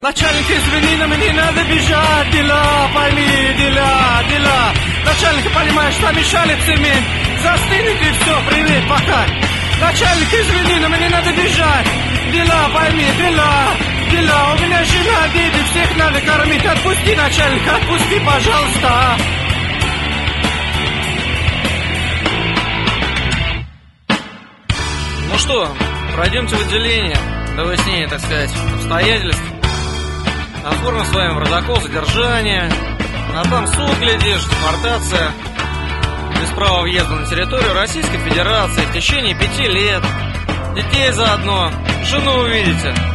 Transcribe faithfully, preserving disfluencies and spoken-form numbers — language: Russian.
Начальник, извини, но мне надо бежать, дела, пойми, дела, дела. Начальник, понимаешь, что мешали цемент, застынет и все, привет, пока. Начальник, извини, но мне надо бежать, дела, пойми, дела, дела. У меня жена, дети, всех надо кормить, отпусти, начальник, отпусти, пожалуйста. Ну что, пройдемте в отделение до выяснения, так сказать, обстоятельств. Оформим с вами протокол задержания, а там суд, глядишь, депортация без права въезда на территорию Российской Федерации в течение пяти лет. Детей заодно, жену увидите.